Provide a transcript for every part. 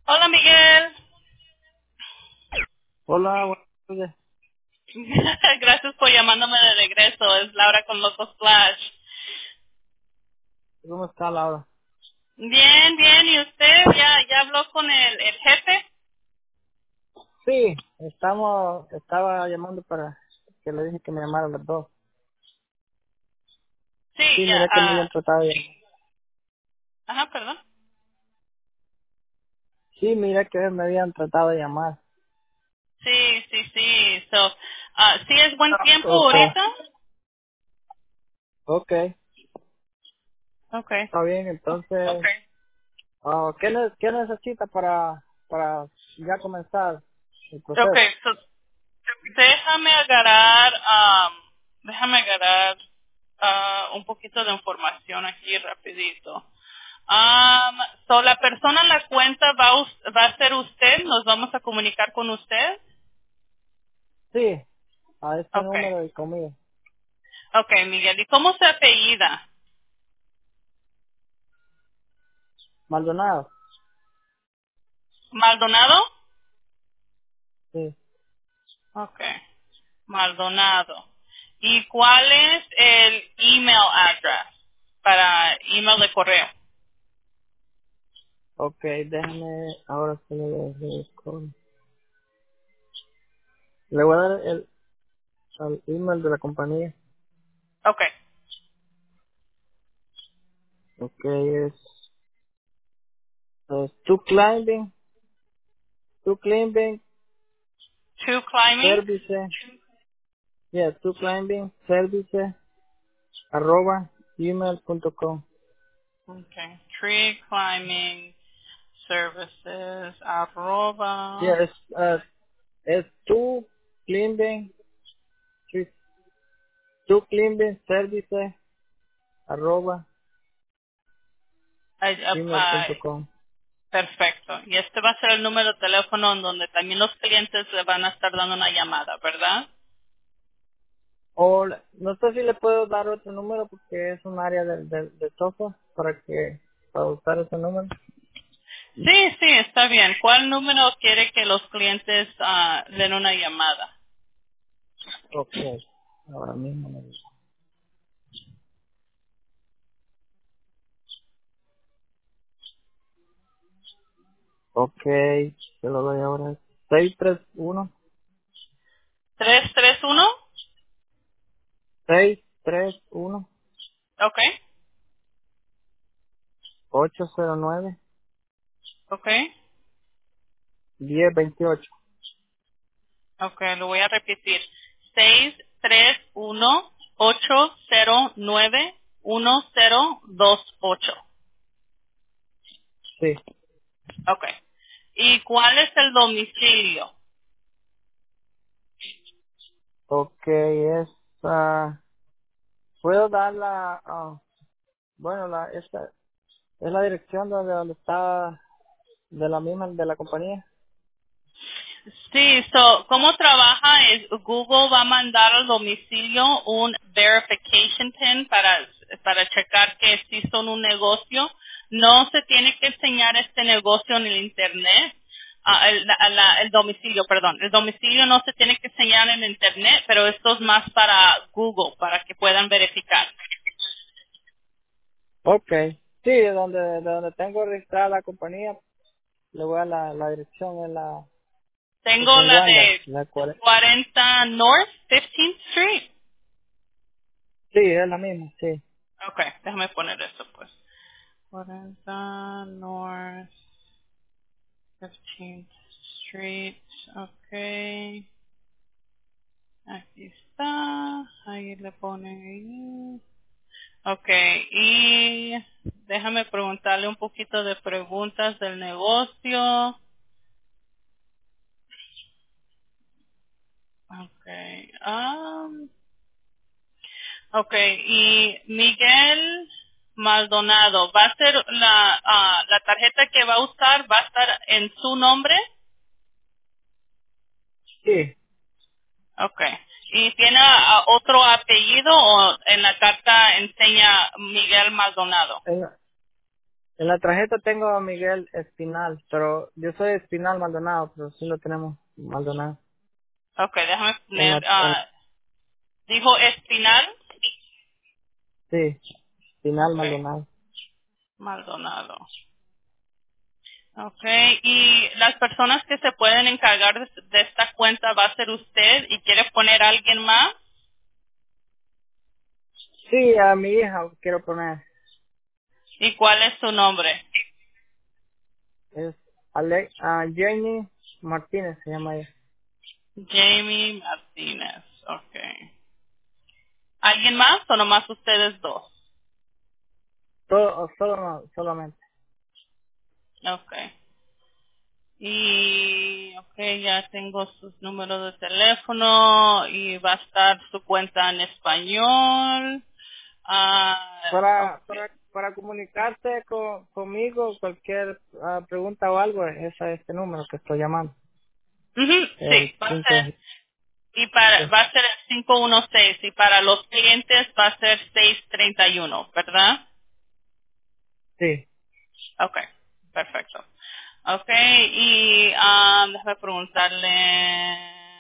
Hola, Miguel. Hola, buenas tardes. Gracias por llamándome de regreso. Es Laura con Locos Flash. ¿Cómo está Laura? Bien, bien. ¿Y usted ya habló con el jefe? Sí, estaba llamando para que le dije que me llamara a las dos. Sí, Sí, ya. miré que me habían tratado de llamar. Ajá, perdón. Sí, miré que me habían tratado de llamar. Sí, sí, sí. ¿Sí es buen tiempo Okay, ahorita? okay, Okay. está bien, entonces, ¿qué necesita para ya comenzar el proceso? Okay. Déjame agarrar un poquito de información aquí rapidito. La persona en la cuenta va a ser usted. Nos vamos a comunicar con usted. Sí, a este Okay. número y conmigo. Okay, Miguel. ¿Y cómo se apellida? Maldonado, ¿Maldonado? sí, Okay. Maldonado. ¿Y cuál es el email address para email de correo? okay, déjame, ahora sí le voy a dar el email de la compañía. Okay. Okay, es to climbing Two climbing. service, to climbing service arroba gmail.com. Okay. Tree climbing services arroba. Yeah, es climbing, sí, to climbing service arroba Ay, gmail.com. perfecto. Y este va a ser el número de teléfono en donde también los clientes le van a estar dando una llamada, ¿verdad? No sé si le puedo dar otro número porque es un área de software para usar ese número. Sí, sí, está bien. ¿Cuál número quiere que los clientes den una llamada? Ok, ahora mismo me dice. Ok, se lo doy ahora. 631 331. 631 Ok, 809 ok, 1028. ok. Lo voy a repetir. 631-809-1028. Sí. Ok. ¿Y cuál es el domicilio? Ok, puedo dar bueno, esta es la dirección donde está de la misma, de la compañía. Sí, ¿cómo trabaja? Es Google va a mandar al domicilio un verification pin para checar que sí son un negocio. No se tiene que enseñar este negocio en el internet. El domicilio, perdón. El domicilio no se tiene que enseñar en internet, pero esto es más para Google, para que puedan verificar. Ok, sí, de donde tengo registrada la compañía, le voy a la dirección es Tengo en la Wanda, de 40 North 15th Street. sí, es la misma, sí. Ok, déjame poner eso pues. 40 North 15th Street. Ok. Aquí está. Ahí le ponen ahí. Ok. Y déjame preguntarle un poquito de preguntas del negocio. Ok. Ok. Y Miguel Maldonado, ¿va a ser la tarjeta que va a usar? ¿Va a estar en su nombre? Sí, Okay. ¿Y tiene otro apellido o en la carta enseña Miguel Maldonado? En la tarjeta tengo a Miguel Espinal, pero yo soy Espinal Maldonado, pero sí lo tenemos Maldonado. Ok, déjame En poner, la, en, dijo Espinal. sí, Espinal Ok, Maldonado. Maldonado. Ok, y las personas que se pueden encargar de esta cuenta va a ser usted y quiere poner a alguien más. Sí, a mi hija quiero poner. ¿Y cuál es su nombre? Es Jenny Martínez, se llama ella. Jamie Martínez. Ok. ¿Alguien más o nomás ustedes dos? Solamente. Ok. Y, ok, ya tengo sus números de teléfono y va a estar su cuenta en español. Ok. Para comunicarse conmigo, cualquier pregunta o algo, es a este número que estoy llamando. Ujú, El sí, va a 5. ser, va a ser el 516 y para los clientes va a ser 631, ¿verdad? Sí. Ok, perfecto. Ok, y déjame preguntarle.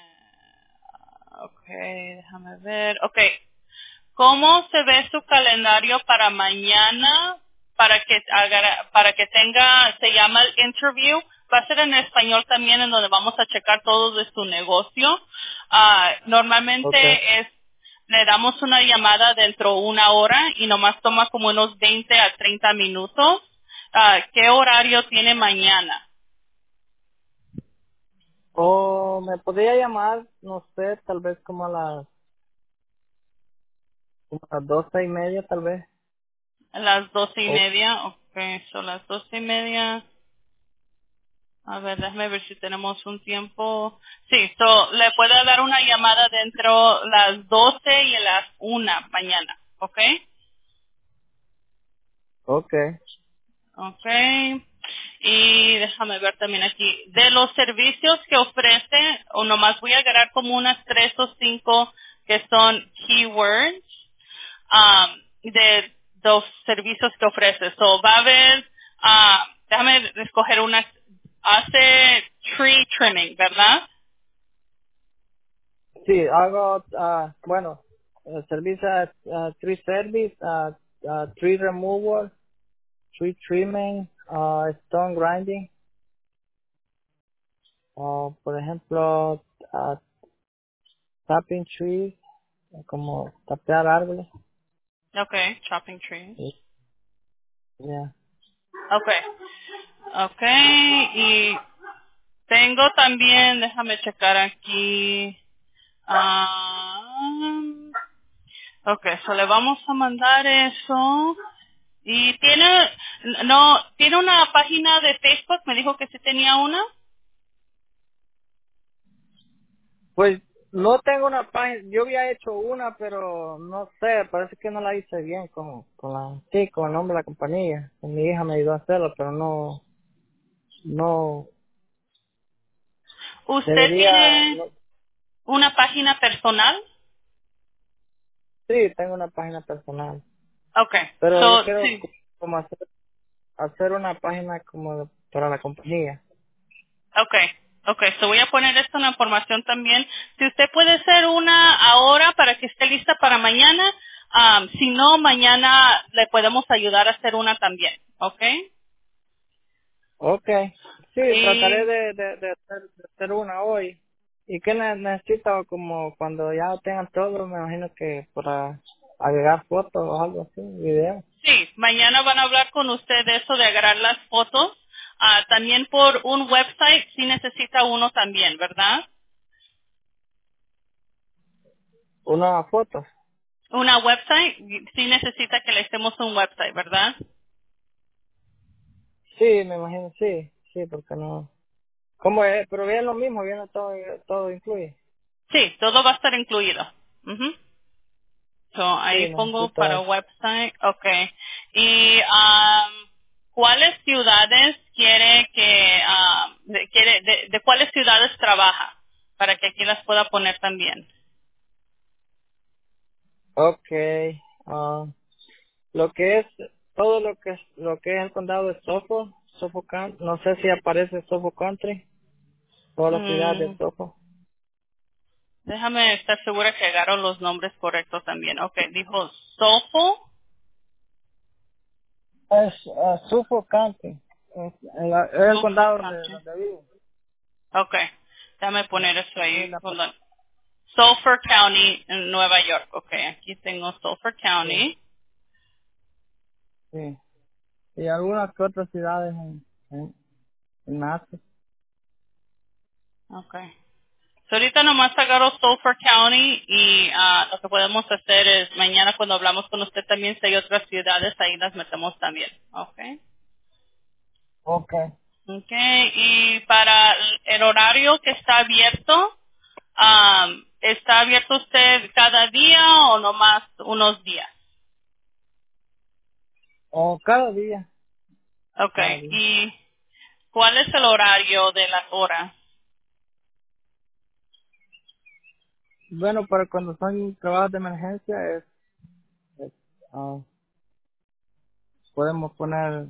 Ok, déjame ver. Ok, ¿cómo se ve su calendario para mañana para que tenga, se llama el interview? Va a ser en español también, en donde vamos a checar todo de su negocio. Okay. Normalmente le damos una llamada dentro de una hora y nomás toma como unos 20 a 30 minutos. ¿Qué horario tiene mañana? O me podría llamar, no sé, tal vez como a las 12:30, tal vez. A las 12:30. O, Ok, son las 12:30. A ver, déjame ver si tenemos un tiempo. Sí, le puede dar una llamada dentro las 12 y las 1 mañana, ¿ok? okay. Ok. Y déjame ver también aquí. De los servicios que ofrece, o nomás voy a agarrar como unas 3 o 5 que son keywords de los servicios que ofrece. So, va a haber, déjame escoger una, hace tree trimming, ¿verdad? Sí, hago, bueno, servicio, tree service, tree removal, tree trimming, stone grinding, o por ejemplo, tapping trees, como tapear árboles. Okay, chopping trees. Y- Yeah. Okay, okay, y tengo también, déjame checar aquí. Okay, so le vamos a mandar eso. Y tiene una página de Facebook, me dijo que sí tenía una. Pues no tengo una página, yo había hecho una, pero no sé, parece que no la hice bien sí, con el nombre de la compañía. Mi hija me ayudó a hacerlo, pero no, ¿Usted debería, tiene una página personal? sí, tengo una página personal, Okay, pero yo quiero sí. como hacer una página para la compañía. Okay, okay. So voy a poner esto en la información también. Si usted puede hacer una ahora para que esté lista para mañana, si no, mañana le podemos ayudar a hacer una también. Okay. Okay, sí, trataré Y de hacer una hoy. ¿Y qué necesito como cuando ya tengan todo? Me imagino que para agregar fotos o algo así, video. sí, mañana van a hablar con usted de eso de agarrar las fotos. También por un website, sí necesita uno también, ¿verdad? Una foto. Una website, sí necesita que le estemos un website, ¿verdad? Sí, me imagino, sí, sí, porque no. ¿Cómo es? Pero viene lo mismo, viene todo incluye. Sí, todo va a estar incluido. Ujú. So, Sí, ahí pongo necesito para eso. website, okay. Y ¿cuáles ciudades quiere que de cuáles ciudades trabaja para que aquí las pueda poner también? Okay, lo que es todo lo que es el condado de Suffolk County, no sé si aparece Suffolk Country, toda la ciudad de Mm, Suffolk. déjame estar segura que agarro los nombres correctos también. Ok, dijo Sofo. Es Suffolk County, es el condado Suffolk donde, County. donde vivo. Ok, déjame poner eso Sí, ahí. Hold on. Sulphur County, en Nueva York. Ok, aquí tengo Sulphur sí, County. sí. Y algunas que otras ciudades en Nashville. Ok. So, ahorita nomás agarro Sulphur County y lo que podemos hacer es mañana cuando hablamos con usted también si hay otras ciudades ahí las metemos también. Ok. Okay. Ok. Y para el horario que está abierto, ¿está abierto usted cada día o nomás unos días? O cada día, Ok. cada día. ¿Y cuál es el horario de las horas? Bueno, para cuando son trabajos de emergencia es, ah, podemos poner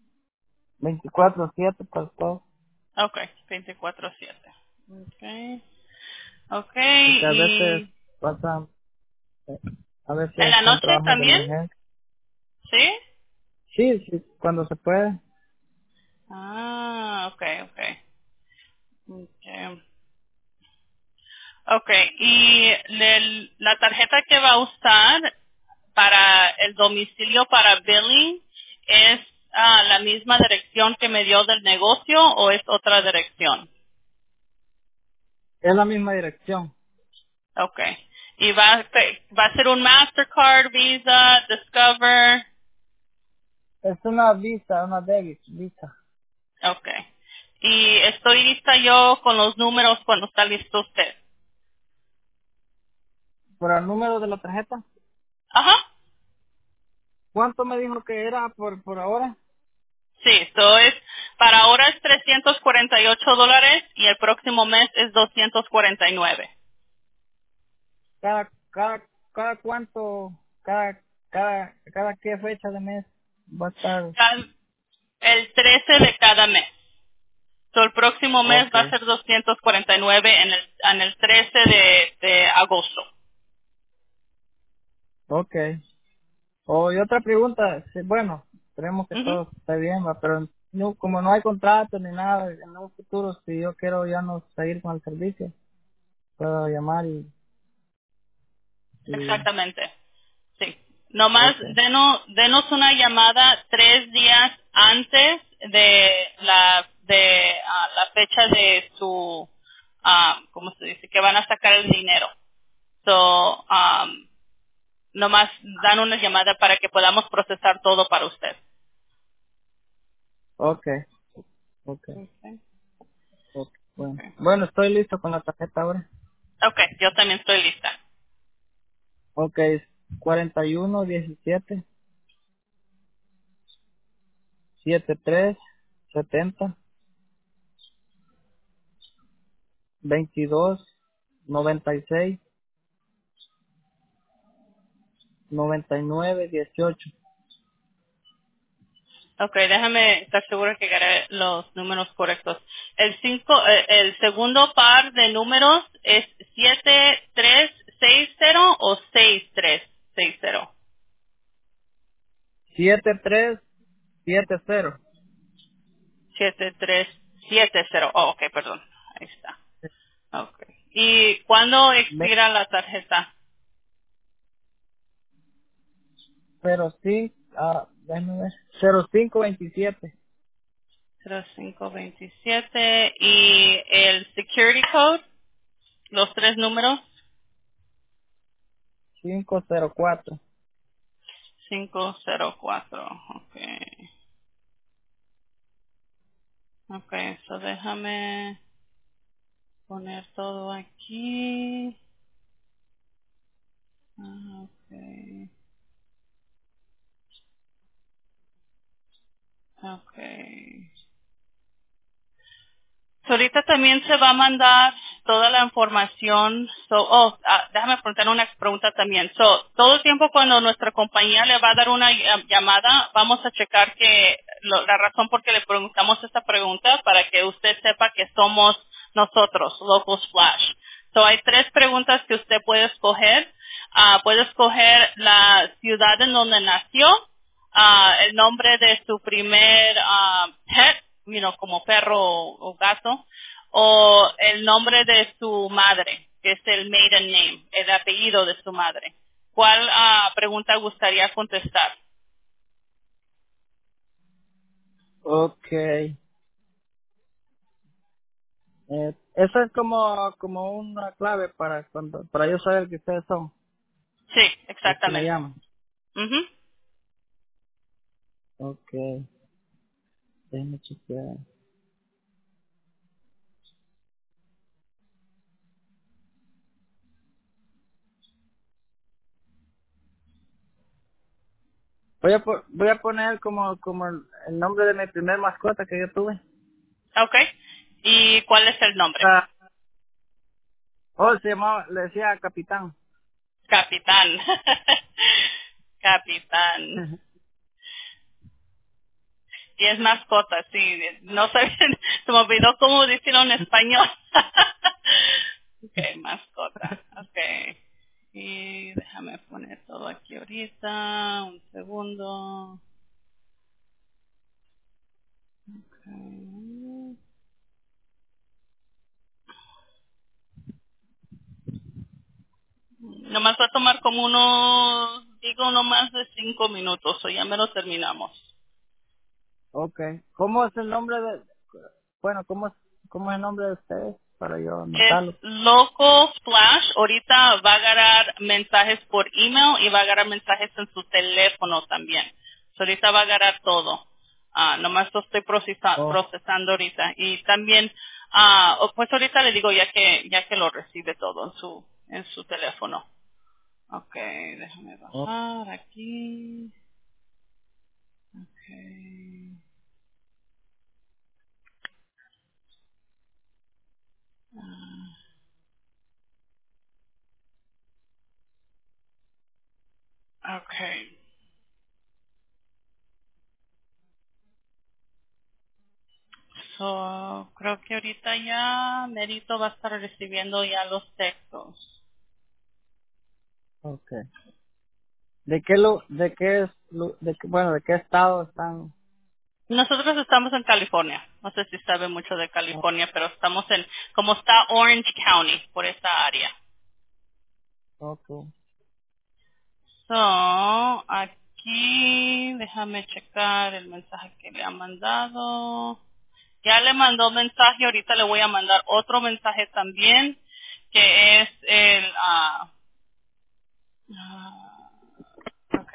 24/7 para todo. Ok, 24/7. Ok. Ok, Porque a veces y pasa, a en veces la son noche trabajos de también, emergencia. ¿sí? Sí, sí, cuando se puede. Ah, ok, ok. Okay. Okay, y la tarjeta que va a usar para el domicilio para billing es la misma dirección que me dio del negocio o es otra dirección. Es la misma dirección. Okay. Y va a ser un Mastercard, Visa, Discover. Es una visa, una debit visa. Okay. Y estoy lista yo con los números cuando está listo usted. Por el número de la tarjeta. Ajá. ¿Cuánto me dijo que era por ahora? Sí, esto es, para ahora es $348 y el próximo mes es 249. Cada cuánto, cada qué fecha de mes va a estar. El 13 de cada mes. So, el próximo mes va a Okay, ser 249 en el 13 de agosto. okay. Oh, y otra pregunta, sí, bueno, esperemos que Ujú. todo esté bien, va, pero no, como no hay contrato ni nada, en un futuro, si yo quiero ya no seguir con el servicio, puedo llamar y Exactamente. Sí. Nomás okay, denos una llamada 3 días antes de la fecha de su, ¿cómo se dice? Que van a sacar el dinero. So, nomás dan una llamada para que podamos procesar todo para usted. okay, okay, Okay. okay. Bueno, Okay. bueno, estoy listo con la tarjeta ahora. Okay, yo también estoy lista. Okay, es 41 17 73 70 22 96 99 18. Okay, déjame estar segura que agarré los números correctos. El segundo par de números es 7360 o 6360. 7370. 7370. Oh, okay, perdón. Ahí está. Okay. ¿Y cuándo expira la tarjeta? Pero sí, déjame ver. 0527 0527. ¿Y el security code? Los tres números. 504. 504. Okay. Okay, so déjame poner todo aquí. Okay. Okay. So, ahorita también se va a mandar toda la información. Déjame preguntar una pregunta también. Todo el tiempo cuando nuestra compañía le va a dar una llamada, vamos a checar que la razón por qué le preguntamos esta pregunta para que usted sepa que somos nosotros, Local Splash. Hay tres preguntas que usted puede escoger. Puede escoger la ciudad en donde nació, el nombre de su primer pet, como perro o gato, o el nombre de su madre, que es el maiden name, el apellido de su madre. ¿Cuál pregunta gustaría contestar? Okay. Eso es como una clave para yo saber que ustedes son Sí, los que me exactamente. llaman. Ujú. Okay. Déjame chequear. Voy a poner como el nombre de mi primer mascota que yo tuve. Okay. ¿Y cuál es el nombre? Ah, se llamaba, le decía Capitán. Capitán. Capitán. Y es mascota, sí. No sé, se me olvidó cómo decirlo en español. Ok, mascota. Ok. Y déjame poner todo aquí ahorita. Un segundo. Ok. Nomás va a tomar como no más de 5 minutos, o ya me lo terminamos. Okay. ¿Cómo es el nombre bueno, cómo es el nombre de ustedes para yo Es anotarlo? Local Splash. Ahorita va a agarrar mensajes por email y va a agarrar mensajes en su teléfono también. Ahorita va a agarrar todo. Nomás lo estoy Oh, procesando ahorita. Y también, pues ahorita le digo ya que lo recibe todo en su teléfono. Ok, déjame oh, bajar aquí. Ok. Ok. Creo que ahorita ya Merito va a estar recibiendo ya los textos. okay. ¿De qué estado están? Nosotros estamos en California. No sé si sabe mucho de Oh, California, pero estamos como está Orange County, por esa área. okay. Aquí, déjame checar el mensaje que le ha mandado. Ya le mandó mensaje, ahorita le voy a mandar otro mensaje también, que es ok.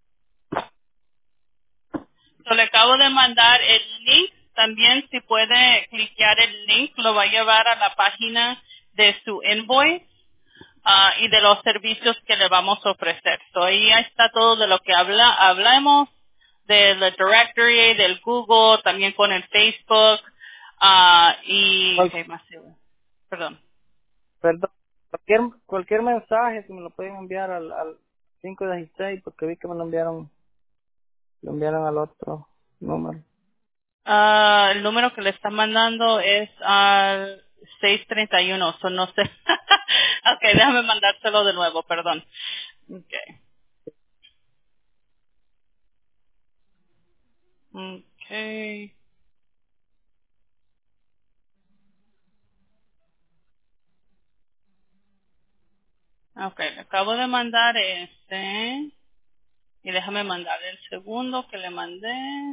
Le acabo de mandar el link. También si puede cliquear el link, lo va a llevar a la página de su invoice y de los servicios que le vamos a ofrecer. Ahí está todo de lo que hablamos, del directory, del Google, también con el Facebook y Cual- ¿qué más? Perdón. Perdón, cualquier mensaje, si me lo pueden enviar al 516, porque vi que lo enviaron al otro número. El número que le está mandando es al 631, no sé. Ok, déjame mandárselo de nuevo, perdón. Okay. Okay. Okay, le acabo de mandar este y déjame mandar el segundo que le mandé.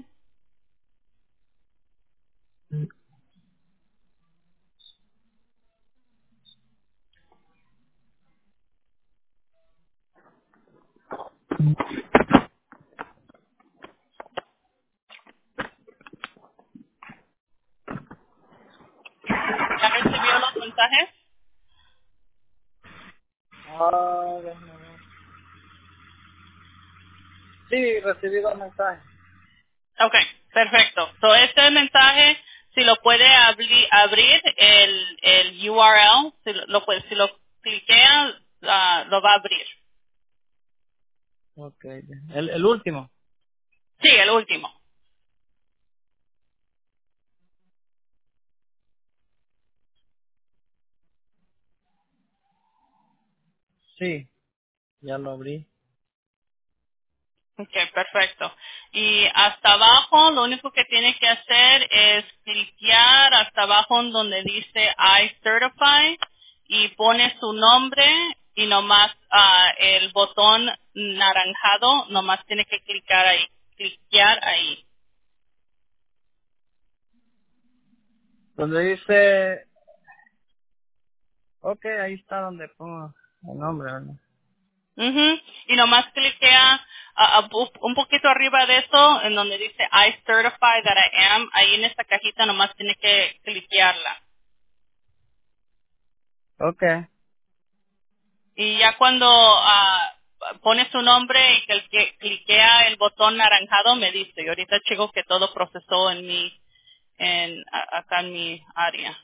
¿Ya recibió los mensajes? Déjame ver. Sí, recibí dos mensajes. Ok, perfecto. Este mensaje si lo puede abrir el URL, si lo cliquea, lo va a abrir. Ok. El último. Sí, el último. Sí, ya lo abrí. Ok, perfecto. Y hasta abajo, lo único que tiene que hacer es cliquear hasta abajo en donde dice I Certify y pone su nombre y nomás el botón naranjado, nomás tiene que cliquear ahí. Donde dice, ok, ahí está donde pongo el nombre, ¿verdad? Ujú. Y nomás cliquea un poquito arriba de eso, en donde dice I certify that I am, ahí en esta cajita nomás tiene que cliquearla. Ok, Y ya cuando pone su nombre y que cliquea el botón naranjado me dice, y ahorita checo que todo procesó acá en mi área.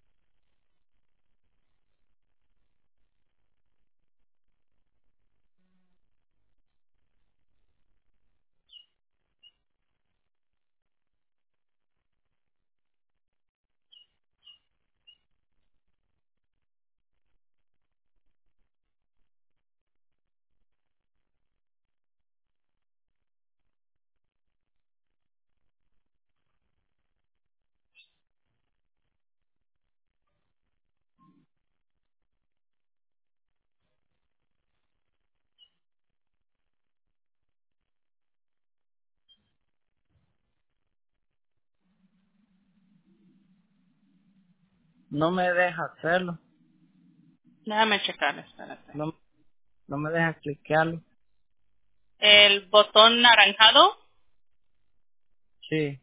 no me deja hacerlo. Déjame checar, espérate. No, no me deja cliquearlo. El botón naranjado. Sí,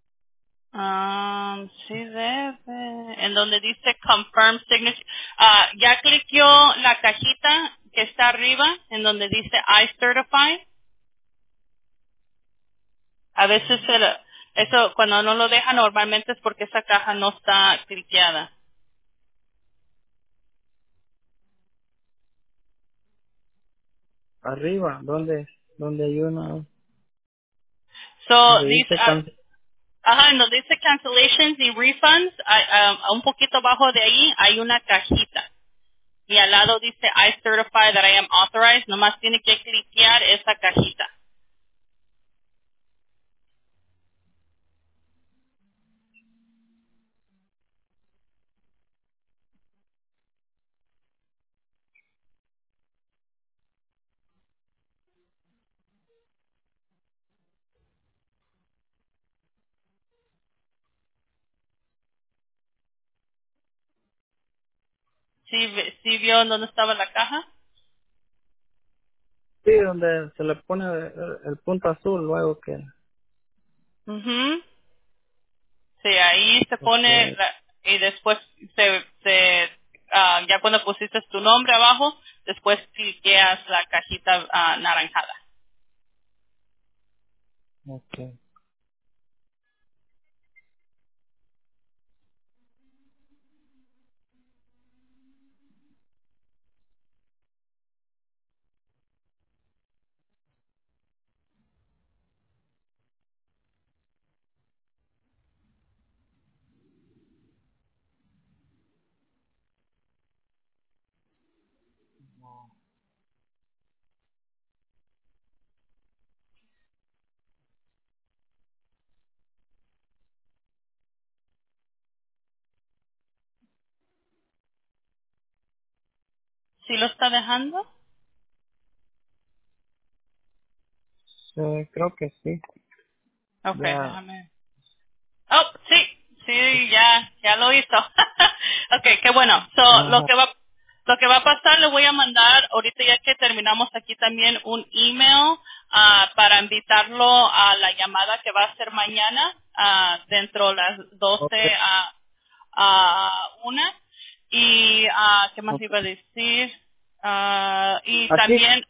Sí debe. En donde dice confirm signature. Ya cliqueó la cajita que está arriba, en donde dice I certify. A veces eso cuando no lo deja normalmente es porque esa caja no está cliqueada. arriba, donde hay uno, So donde dice, dice can... ajá, en donde dice cancellations y refunds, un poquito abajo de ahí hay una cajita. Y al lado dice I certify that I am authorized. Nomás tiene que cliquear esa cajita. ¿Sí vio dónde estaba la caja? Sí, donde se le pone el punto azul luego que... Mhm. Sí, ahí se Ok, pone y después ya cuando pusiste tu nombre abajo, después cliqueas la cajita naranjada. ok. ¿Sí lo está dejando? Sí, creo que sí. Ok, Ya. déjame. Oh, sí, ya lo hizo. Ok, qué bueno. So, Ajá. lo que va a pasar, le voy a mandar, ahorita ya que terminamos aquí también, un email para invitarlo a la llamada que va a ser mañana, dentro de las Ok, 12 a 1. Y, ¿qué más ok. iba a decir? Y Aquí, también,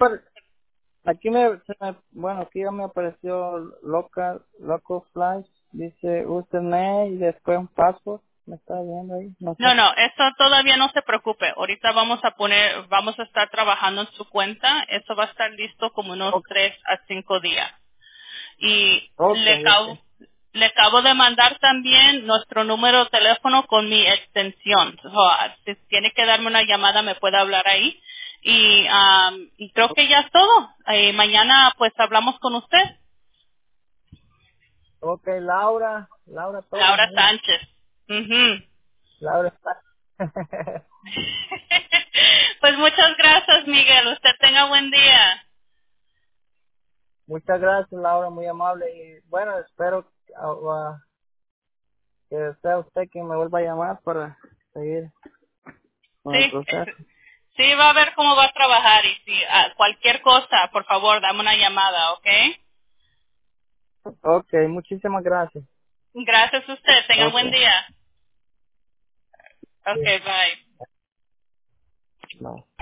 bueno, aquí ya me apareció local flies. Dice username y después un password. ¿Me está viendo ahí? No No, sé. no, eso todavía no se preocupe. Ahorita vamos a estar trabajando en su cuenta. Eso va a estar listo como unos Ok, 3 a 5 días. Y ok, ok. le acabo de mandar también nuestro número de teléfono con mi extensión. Si tiene que darme una llamada, me puede hablar ahí. Y creo que ya es todo. Mañana pues hablamos con usted, Ok, Laura Torres, Laura me dijo. Sánchez. Ujú. Laura está. Pues muchas gracias, Miguel. Usted tenga buen día. Muchas gracias, Laura, muy amable. Y bueno, espero que sea usted quien me vuelva a llamar para seguir con el Sí, proceso. sí, va a ver cómo va a trabajar y si cualquier cosa, por favor, dame una llamada, ¿ok? Ok, muchísimas gracias. Gracias a usted. Tenga Ok, buen día. sí, Ok, bye. no.